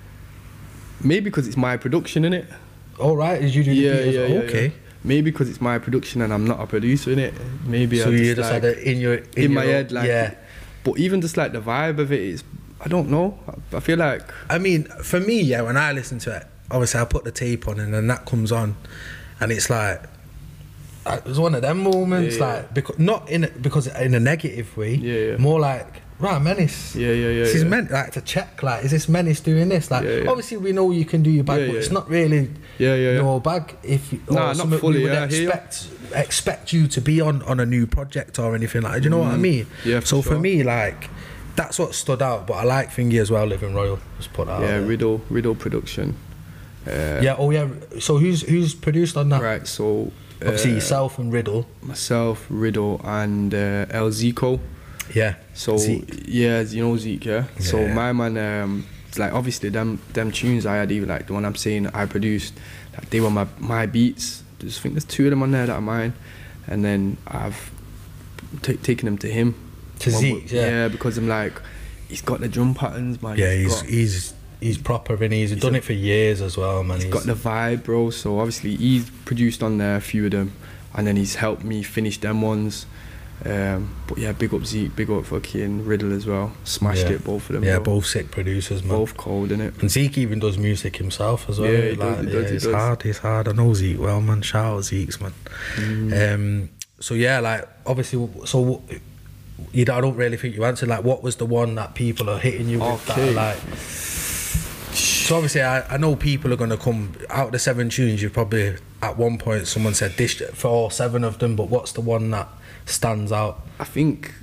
Maybe because it's my production, innit? All right, did you do the Yeah, beat as yeah, well? yeah. Okay. yeah. Maybe because it's my production and I'm not a producer in it. Maybe So I you just, just like, had it in your in, in your my own- head, like. yeah. But even just like the vibe of it is, I don't know. I, I feel like I mean, for me, yeah, when I listen to it, obviously I put the tape on and then that comes on, and it's like uh, it was one of them moments, Yeah, yeah. like because not in a, because in a negative way, Yeah, yeah. more like right, Menace. yeah, yeah, yeah. This is yeah. meant like to check, like, is this Menace doing this? Like, Yeah, yeah. obviously we know you can do your bag, Yeah, but yeah, it's yeah. not really Yeah, yeah, yeah. your bag. If you, or Nah, not something fully, we would yeah, I hear you. expect expect you to be on on a new project or anything like. Do you know what I mean? Mm. Yeah, for So for sure. me, like, that's what stood out. But I like Thingy as well, Living Royal. Just put that. out Yeah, there. Riddle, Riddle production. Uh, Yeah. Oh yeah. So who's who's produced on that? Right, so uh, Obviously yourself and Riddle. myself, Riddle, and uh, El Zico. Yeah. So Zeke. yeah, you know Zeke, yeah. So Yeah. my man, um, it's like obviously them them tunes I had, even like the one I'm saying I produced, like they were my my beats. I just think there's two of them on there that are mine, and then I've t- taken them to him. To One Zeke, with- yeah. because I'm like, he's got the drum patterns, man. Yeah. He's got, he's he's proper and he's, He's done a- it for years as well, man. he's got the vibe, bro. So obviously he's produced on there a few of them, and then he's helped me finish them ones. Um, but yeah, big up Zeke, big up fucking Riddle as well. Smashed Yeah. it, both of them. yeah, bro. both sick producers, man. both cold, innit? And Zeke even does music himself as well. Yeah, he like, does, he yeah, does, he it's does. hard. It's hard. I know Zeke well, man. Shout out Zeke's, man. Mm. Um, so yeah, like obviously, so you don't, I don't really think you answered. Like, what was the one that people are hitting you with? That are Okay. like, so obviously, I, I know people are gonna come out of the seven tunes. You probably at one point someone said this for all seven of them, but what's the one that stands out? I think,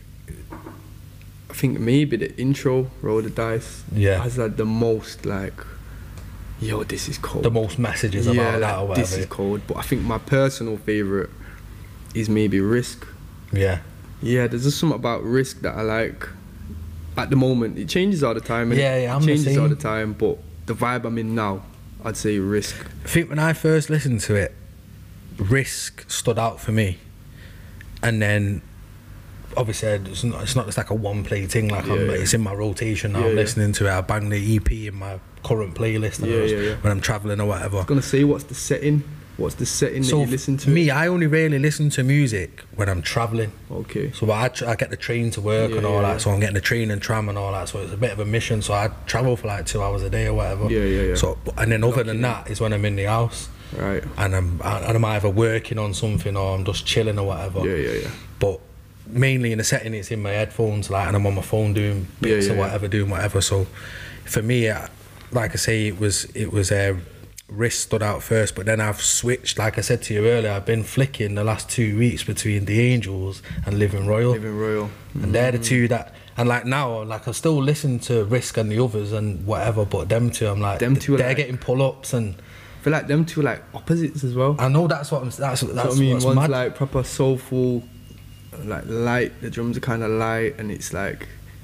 I think maybe the intro, Roll the Dice, Yeah. has like the most like, yo, this is cold. The most messages yeah, about like, that or whatever. this is cold. But I think my personal favorite is maybe Risk. Yeah, Yeah, there's just something about Risk that I like. At the moment, it changes all the time. innit? Yeah, yeah, I'm it the changes all same. the time. But the vibe I'm in now, I'd say Risk. I think when I first listened to it, Risk stood out for me, and then obviously it's not, it's not just like a one play thing. Like Yeah, I'm, yeah. it's in my rotation now. Yeah, I'm yeah. listening to it. I bang the E P in my current playlist and Yeah, I was- yeah, yeah. when I'm traveling or whatever. I was gonna say, what's the setting? What's the setting So that you listen to? me, I only really listen to music when I'm travelling. Okay. So I, tr- I get the train to work Yeah, and all yeah, that. yeah. So I'm getting the train and tram and all that. So it's a bit of a mission. So I travel for like two hours a day or whatever. Yeah, yeah, yeah. So and then other than that is when I'm in the house Right. and I'm and I'm either working on something or I'm just chilling or whatever. Yeah, yeah, yeah. But mainly in the setting, it's in my headphones, like, and I'm on my phone doing bits Yeah, or yeah, whatever, doing whatever. So for me, uh, like I say, it was it was a. Uh, Risk stood out first, but then I've switched. Like I said to you earlier, I've been flicking the last two weeks between The Angels and Living Royal. Living Royal. Mm-hmm. And they're the two that, and like now, like I still listen to Risk and the others and whatever, but them two, I'm like, Them two are they're like- getting pull-ups, and I feel like them two are like opposites as well. I know that's what I'm. That's that's, That's what I mean. what's One's mad. like proper soulful, like light. The drums are kind of light, and it's like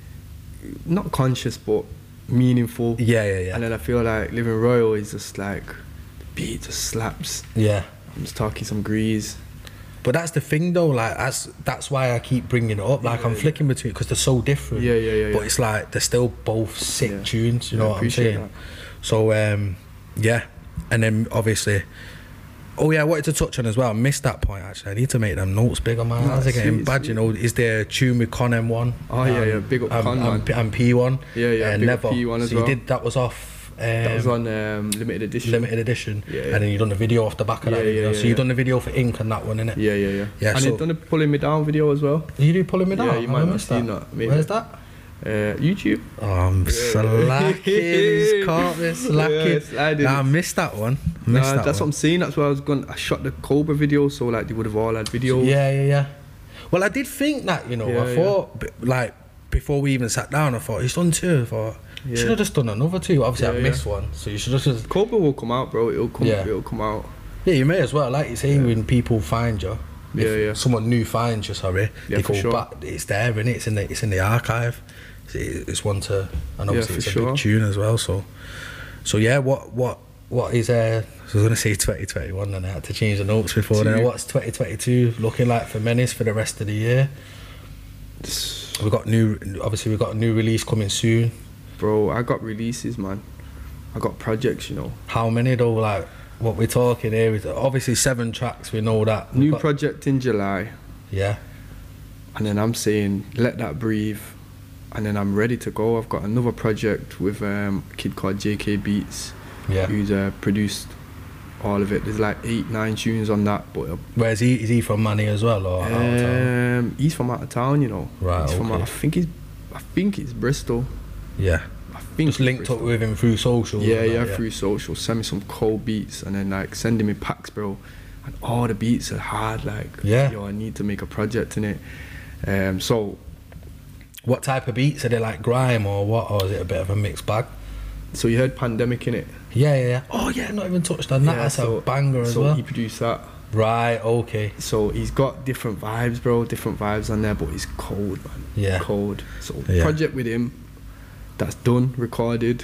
not conscious but meaningful. yeah, yeah, yeah, And then I feel like Living Royal is just like the beat just slaps. yeah. I'm just talking some grease. But that's the thing though, like that's that's why I keep bringing it up. Like Yeah, I'm yeah. flicking between because they're so different. Yeah, yeah, yeah, But yeah. it's like they're still both sick Yeah. tunes. You Yeah, know I what I'm appreciate saying? that. So um, yeah, and then obviously, oh yeah, I wanted to touch on as well. I missed that point actually. I need to make them notes bigger, man. No, How's it it's getting sweet, bad? it's You know, is there a tune with Con M one? Oh, yeah, yeah, big up and, Con, and, man. P- and P one. Yeah, yeah, and big up Never. P one as so well. you did that was off. Um, That was on um, limited edition. limited edition. Yeah, yeah. And then you done the video off the back of Yeah, that. video. yeah, so yeah, you done yeah. the video for Ink and that one, innit? Yeah, yeah, yeah. Yeah, and so- they've done a pulling me down video as well. You do pulling me down? Yeah, you I might have missed seen that, maybe. Where's that? Uh, YouTube. Oh, I'm slacking. He's caught me slacking. Yeah, sliding. Nah, I missed that one. Missed Nah, that that's one. what I'm saying. That's why I was going. I shot the Cobra video, so like they would have all had videos. Yeah, yeah, yeah. Well, I did think that, you know, Yeah, I yeah. thought, b like, before we even sat down, I thought, he's done two. I thought, you Yeah. should have just done another two. Obviously, Yeah, I missed one, so you should have just. Cobra will come out, bro. It'll come. Yeah. It'll come out. Yeah, you may as well. Like you say, when people find you, if Yeah, yeah. someone new finds you, sorry, Yeah, they for go sure. back. It's there, innit? It's in the it's in the archive. It's, it's one to, and Yeah, obviously for it's a sure. big tune as well. So, so yeah, what what what is uh? So I was gonna say twenty twenty-one, and I had to change the notes before then. Two. What's twenty twenty-two looking like for Menace for the rest of the year? We got new, obviously we got a new release coming soon. Bro, I got releases, man. I got projects, you know. How many though? Like what we're talking here is obviously seven tracks. We know that. We've New got- project in July, Yeah. and then I'm saying let that breathe, and then I'm ready to go. I've got another project with um, a kid called J K Beats, Yeah. who's uh, produced all of it. There's like eight, nine tunes on that, but uh, Where's he? Is he from Manny as well, or out of town? um, he's from out of town, you know. Right, He's from okay. out, I think he's, I think it's Bristol. Yeah. I think Just it's linked up Bristol. with him through social. Yeah, and yeah, that, through social. Send me some cold beats, and then like sending me packs, bro. And all the beats are hard. Like, Yeah. yo, I need to make a project in it. Um, so, What type of beats are they, like grime or what, or is it a bit of a mixed bag? so you heard Pandemic in it. Yeah, yeah, yeah. Oh yeah, not even touched on that. That's so, a banger as so well. he produced that. Right. Okay. So he's got different vibes, bro. Different vibes on there, but he's cold, man. Yeah. Cold. So Yeah. project with him, that's done, recorded.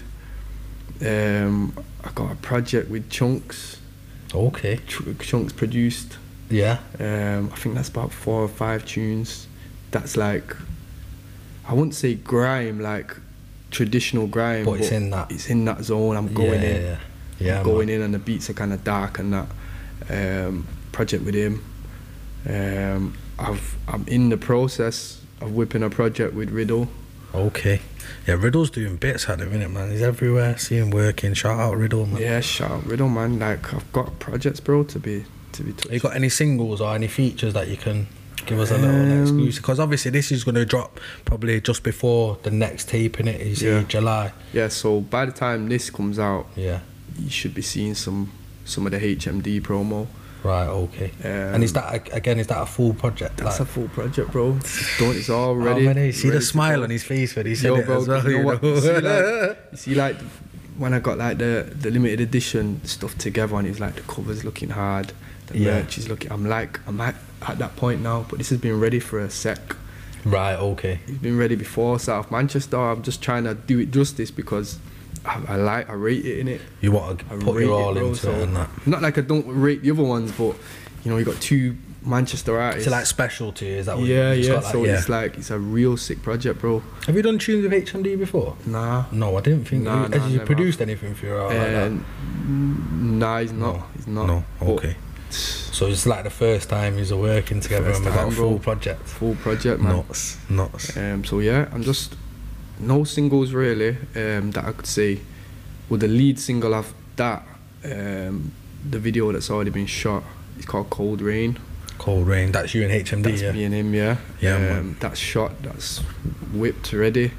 Um, I got a project with Chunks. Okay. Ch- Chunks produced. Yeah. Um, I think that's about four or five tunes. That's like, I wouldn't say grime, like traditional grime, But it's in that. It's in that zone. I'm going yeah, in. Yeah. Yeah. I'm man. going in, and the beats are kind of dark and that. Um, project with him. Um, I've I'm in the process of whipping a project with Riddle. Okay. Yeah, Riddle's doing bits at the minute, man. He's everywhere. See him working. Shout out Riddle, man. Yeah, shout out Riddle, man. Like I've got projects, bro, to be to be. You got any singles or any features that you can give us a little Um, exclusive? Because obviously this is going to drop probably just before the next tape in it. You see, Yeah. July. Yeah, so by the time this comes out, Yeah. you should be seeing some some of the H M D promo. Right. Okay. Um, and is that a- again? Is that a full project? That's like, a full project, bro. It's done. It's all oh, ready. man, you see ready the to smile go. on his face when he said Yo, it bro, as well. you know You what? know? You see, like, you see, like when I got like the the limited edition stuff together, and it's like the covers looking hard, the Yeah. merch is looking. I'm like, I'm at, at that point now, but this has been ready for a sec. Right. Okay. It's been ready before South Manchester. I'm just trying to do it justice because I, I like, I rate it in it. You want to I put rate your all it, bro, into so it and that. Not like I don't rate the other ones, but you know, you got two Manchester artists. It's like specialty. Is that what yeah, you just yeah. got, like, So yeah. it's like it's a real sick project, bro. Have you done tunes with H M D before? Nah. No, I didn't think. Nah, Has nah, you never produced anything for your art like that? And nah, he's not. No. He's not. No, But okay. So it's like the first time you're working together First and we got a time, full bro. project. Full project, man. Nuts, nuts. Um, so yeah, I'm just no singles really um, that I could say. Well, the lead single of that, um, the video that's already been shot, it's called Cold Rain. Cold Rain, that's you and H M D, That's yeah? me and him, yeah. Yeah, um, man. That's shot, that's whipped ready,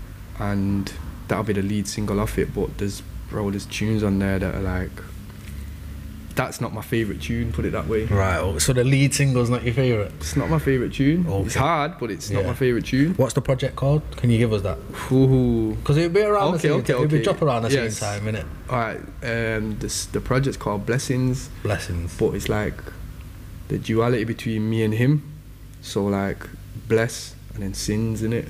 and that'll be the lead single off it. But there's, bro, there's tunes on there that are like, that's not my favourite tune, put it that way. Right, oh, so the lead single's not your favourite? It's not my favourite tune. Okay. It's hard, but it's not Yeah. my favourite tune. What's the project called? Can you give us that? Ooh. Because it'll be around the Okay, same okay, time. It'll be okay. drop around the Yes. same time, innit? Alright, um, this, the project's called Blessings, Blessings. but it's like the duality between me and him. So like, bless and then sins in it.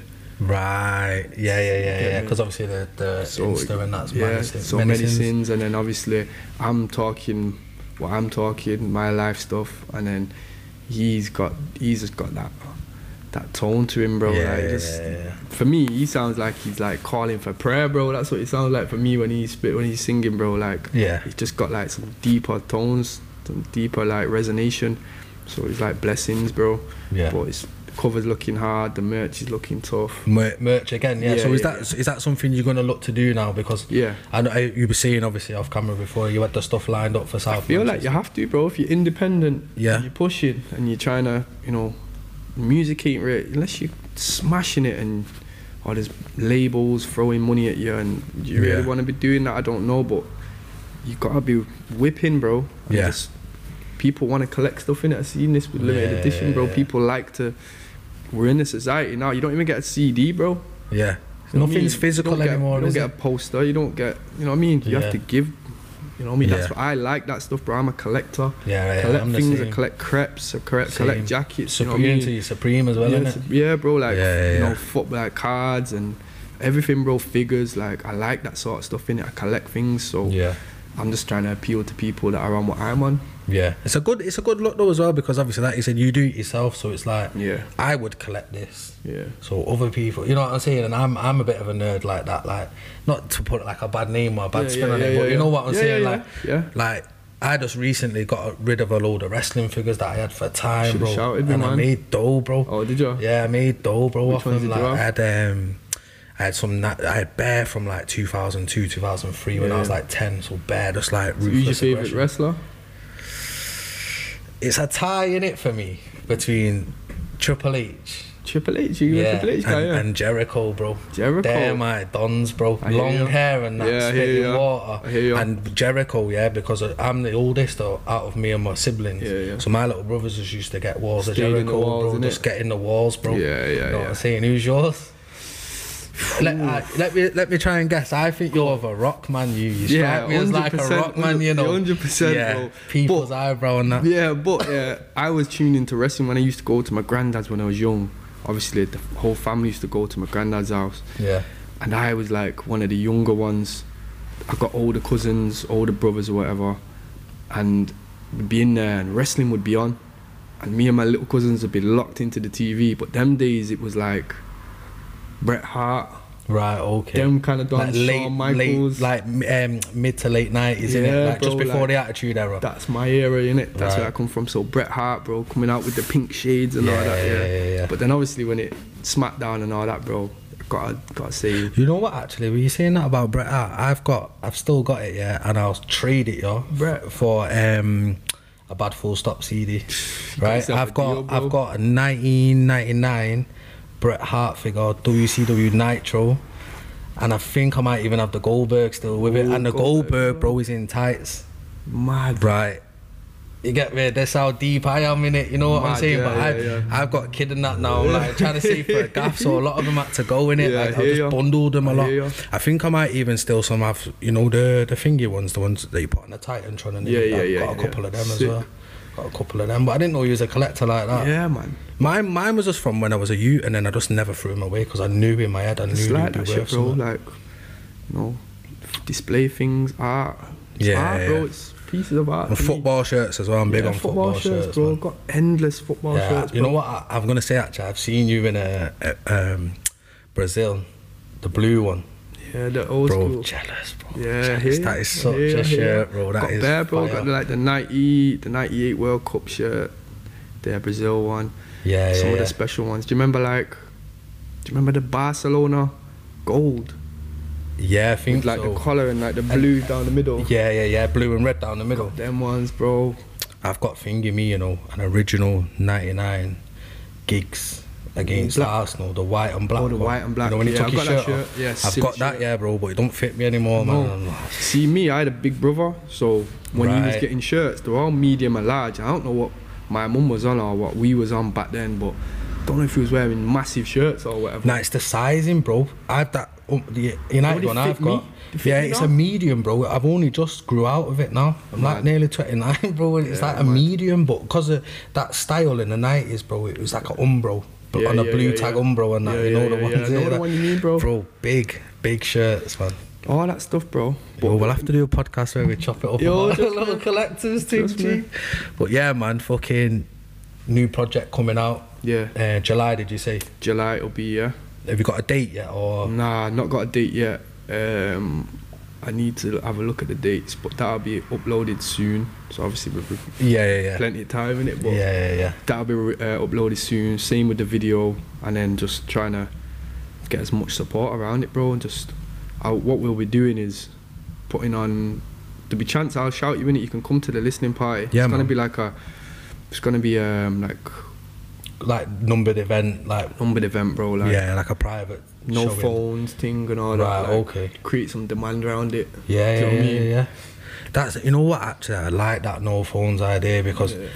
Right, yeah, yeah, yeah, Get yeah. me? Because obviously the, the So, Insta and that's yeah, many sins. so many, sins, and then obviously I'm talking what I'm talking, my life stuff, and then he's got he's just got that that tone to him, bro. Yeah, like yeah, just yeah, yeah. for me, he sounds like he's like calling for prayer, bro. That's what it sounds like for me when he's spit when he's singing, bro. Like Yeah. he's just got like some deeper tones, some deeper like resonation. So it's like blessings, bro. Yeah. But it's the cover's looking hard, the merch is looking tough. Mer- merch again, yeah. Yeah, so is yeah, that is that something you're going to look to do now? Because Yeah. I know I, you were saying obviously off camera before you had the stuff lined up for South. I feel like Manchester. you have to, bro. If you're independent, Yeah. you're pushing and you're trying to, you know, music ain't right unless you're smashing it and or there's labels throwing money at you and you really Yeah. want to be doing that. I don't know, but you gotta be whipping, bro. And Yeah. just- people want to collect stuff in it. I've seen this with limited Yeah, edition, bro. yeah, yeah. People like to. We're in a society now. You don't even get a C D, bro. Yeah. You know what I mean? Nothing's You physical don't get- anymore, You don't is get it? a poster. You don't get. You know what I mean? You Yeah. have to give. You know what I mean? That's Yeah. what I like that stuff, bro. I'm a collector. Yeah, yeah, collect I'm the things. I same. collect crepes. I collect, Same. collect jackets. Supreme you know what I to mean? you, Supreme as well, yeah, innit? so- yeah, bro. Like Yeah, yeah, you yeah. know, football like cards and everything, bro. Figures. Like I like that sort of stuff in it. I collect things, so Yeah. I'm just trying to appeal to people that are on what I'm on. Yeah, it's a good it's a good look though as well, because obviously like you said, you do it yourself, so it's like Yeah. I would collect this, Yeah. so other people, you know what I'm saying, and I'm I'm a bit of a nerd like that, like not to put like a bad name or a bad Yeah, spin yeah, on yeah, it, but yeah, you know yeah. what I'm Yeah, saying, yeah, like yeah. like I just recently got rid of a load of wrestling figures that I had for time, Should've bro, shouted me, and I man. made dough, bro. Oh, did you? Yeah, I made dough, bro. Which off ones them. did you Like, I have? had um, I had some. na- I had Bear from like two thousand two, two thousand three when I Yeah. was like ten. So Bear, just like So ruthless who's your favourite aggression. wrestler? It's a tie in it for me between Triple H, Triple H. You yeah, a Triple H guy, and, yeah. and Jericho, bro. Jericho. They're my dons, bro. I hear Long you. hair and that, Yeah, I hear spitting you. water. I hear you. And Jericho, yeah, because I'm the oldest out of me and my siblings. Yeah, yeah. So my little brothers just used to get walls of Staying in the Jericho, walls, bro. innit? Just get in the walls, bro. Yeah, yeah, You know what yeah. I'm saying? Who's yours? Let, uh, let me let me try and guess. I think you're of a rock man. You, you strike Yeah, me as like a one hundred percent, rock man. You know, one hundred percent, yeah, bro. people's But- eyebrow and that. Yeah, but uh, I was tuned into wrestling when I used to go to my granddad's when I was young. Obviously, the whole family used to go to my granddad's house, Yeah, and I was like one of the younger ones. I got older cousins, older brothers, or whatever, and we'd be in there, and wrestling would be on, and me and my little cousins would be locked into the T V. But them days, it was like Bret Hart, right. Okay. them kind of like done, late, Shawn Michaels. late, like um, mid to late nineties, innit? Yeah, Like just bro, before like, the Attitude Era. That's my era, innit? That's where I Right. come from. So Bret Hart, bro, coming out with the pink shades and all Yeah, that. yeah, Yeah. yeah, yeah. But then obviously when it SmackDown and all that, bro, gotta gotta say, You know what? Actually, when you're saying that about Bret Hart, I've got, I've still got it, yeah, and I'll trade it, yo, Bret. for um, a Bad Full Stop C D, right? yourself a I've got, deal, bro. I've got a nineteen ninety-nine Bret Hart figure, W C W Nitro, and I think I might even have the Goldberg still with it, Oh, and the Goldberg, Goldberg, bro. bro, is in tights, mad. right? You get me? That's how deep I am in it. You know what I'm Mad, saying? yeah, but yeah, I, yeah. I've got a kid in that now. I'm like trying to save for a gaff, so a lot of them had to go in it. Yeah, I like I hear just ya. bundled them a I lot. hear ya. I think I might even still some have, you know, the the thingy ones, the ones that you put on the Titantron, and Yeah, I've yeah, yeah, got a yeah. couple of them Sick. as well. Got a couple of them, but I didn't know you was a collector like that. Yeah, man. Mine, mine was just from when I was a youth, and then I just never threw them away because I knew in my head I knew It's they'd like be that worth shit, bro. something. Like, you know, display things, art. It's Yeah, art, bro. yeah. It's pieces of art. And for me. football shirts as well. I'm big Yeah, on football, shirts, bro. man. Got endless football Yeah, shirts. you know bro. what I, I'm gonna say actually, I've seen you in a, a um, Brazil, the blue one. Yeah, the old bro, school. jealous, bro. Yeah, jealous. here, That is such here, a here. shirt, bro. That got is there, bro. fire. Got like the ninety, the ninety-eight World Cup shirt, the Brazil one. Yeah, Some yeah, of yeah. the special ones. Do you remember like? Do you remember the Barcelona gold? Yeah, I think With like so. the collar and like the blue down the middle. Yeah, yeah, yeah. Blue and red down the middle. Them ones, bro. I've got thingy me, you know, an original ninety-nine gigs against Black. Arsenal, the white and black. Oh, the one. white and black. You know, when you Yeah, took I've your got that shirt, shirt. off. Yeah, I've silly got that, shirt. yeah, bro, but it don't fit me anymore, No. man. I'm like, See me, I had a big brother, so when he was Right. getting shirts, they were all medium and large. I don't know what my mum was on or what we was on back then, but don't know if he was wearing massive shirts or whatever. Nah, it's the sizing, bro. I've that um, the United they one fit I've me? got. They fit Yeah, me it's now? a medium, bro. I've only just grew out of it now. I'm like Mad. nearly twenty-nine, bro, and it's Yeah, like a mad. medium, but because of that style in the nineties, bro, it was like an Umbro, but Yeah, on a yeah, blue yeah, tag yeah. Umbro and that, Yeah, you know yeah, the yeah, ones yeah. I know there, the one you mean, bro. Bro, big, big shirts, man. All that stuff, bro. But we'll have to do a podcast where we chop it up. Yo, about just little me. collectors thing, Just G. me. But yeah, man, fucking new project coming out. Yeah, Uh, July, did you say? July it'll be, yeah. Have you got a date yet, or? Nah, not got a date yet. Um, I need to have a look at the dates, but that'll be uploaded soon. So obviously we've we've Yeah, yeah, yeah. plenty of time in it, but Yeah, yeah, yeah. that'll be uh, uploaded soon. Same with the video, and then just trying to get as much support around it, bro. And just uh, what we'll be doing is putting on. There'll be chance I'll shout you in it. You can come to the listening party. Yeah, it's gonna man. be like a. It's gonna be um like Like numbered event, like numbered event, bro. Like yeah, like a private. no showing. phones thing and all Right, that. Like, okay. Create some demand around it. Yeah, Do yeah, you know yeah, what I mean? yeah. That's, you know what, actually, I like that no phones idea because Yeah.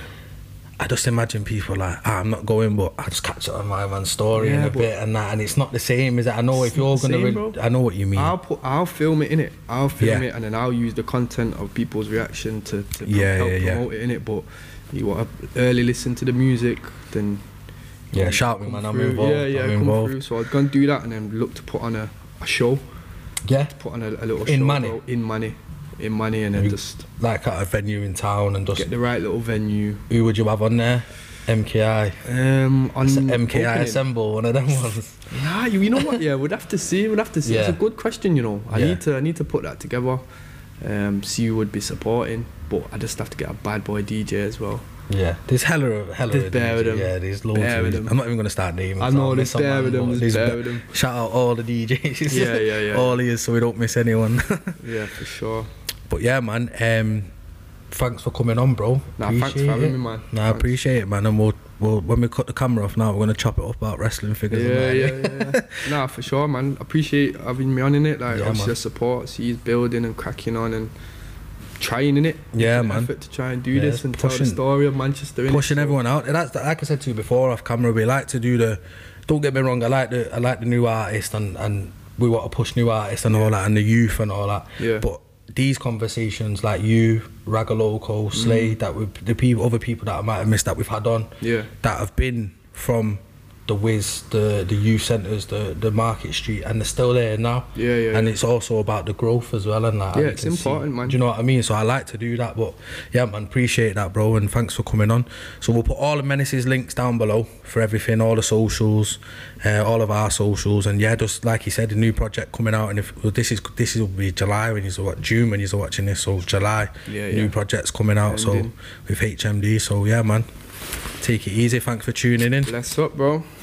I just imagine people like, ah, I'm not going, but I just catch it on my man's story in Yeah, a but- bit and that, and it's not the same, is it? I know It's if you're not the gonna, same, re- bro. I know what you mean. I'll put, I'll film it in it. I'll film Yeah. it, and then I'll use the content of people's reaction to, to pro- Yeah, help yeah, yeah. promote it in it. But you want to early listen to the music, then Yeah, come- shout me, come man, I'm through. involved, Yeah, yeah, I'm come involved. through. So I was gonna do that, and then look to put on a, a show, Yeah, put on a, a little In show Manny? bro, in money, in money, and then You- just like at a venue in town and just, get the right little venue. who would you have on there? M K I. Um, on M K I opening. Assemble, one of them ones. Nah, you, you know what? Yeah, we'd have to see. We'd have to see. It's a Yeah. good question, you know. I Yeah. need to. I need to put that together. Um, see who would be supporting, but I just have to get a bad boy D J as well. Yeah, there's hella, of- hella. There's of bare D Js. of them. Yeah, there's loads. Bare of of these. them. I'm not even gonna start naming. I so know I'll there's miss some, bare man, of them, but there's bare be- of them. Shout out all the D Js. Yeah, yeah, yeah. all these, so we don't miss anyone. Yeah, for sure. But yeah, man. Um, thanks for coming on, bro. Nah, thanks for Appreciate having it. me, man. Nah, I Thanks. appreciate it, man. And we'll, we'll when we cut the camera off now, we're gonna chop it up about wrestling figures. Yeah, and yeah, that. yeah, yeah. Nah, for sure, man. Appreciate having me on in it. Like, Yeah, obviously man. the support. See, he's building and cracking on and trying in it. Yeah, Making man. Effort to try and do Yeah, this it's and tell pushing- the story of Manchester. innit? Pushing So- everyone out. And that's like I said to you before off camera. We like to do the. Don't get me wrong. I like the I like the new artists and and we want to push new artists and all that and the youth and all that. Yeah. But these conversations like you, Ragaloco, Slay, Mm. that we the people, other people that I might have missed that we've had on, Yeah. that have been from the Wiz, the the youth centres, the the Market Street, and they're still there now. Yeah, yeah. And yeah. it's also about the growth as well, and that. Yeah, and you it's can see- important, man. Do you know what I mean? So I like to do that, but yeah, man, appreciate that, bro, and thanks for coming on. So we'll put all the Menaces links down below for everything, all the socials, uh, all of our socials, and yeah, just like he said, a new project coming out, and if well, this is this will be July when you're what June when you're watching this, so July, Yeah, new yeah. projects coming out, so Ending. with H M D. So yeah, man, take it easy. Thanks for tuning in. Bless up, bro.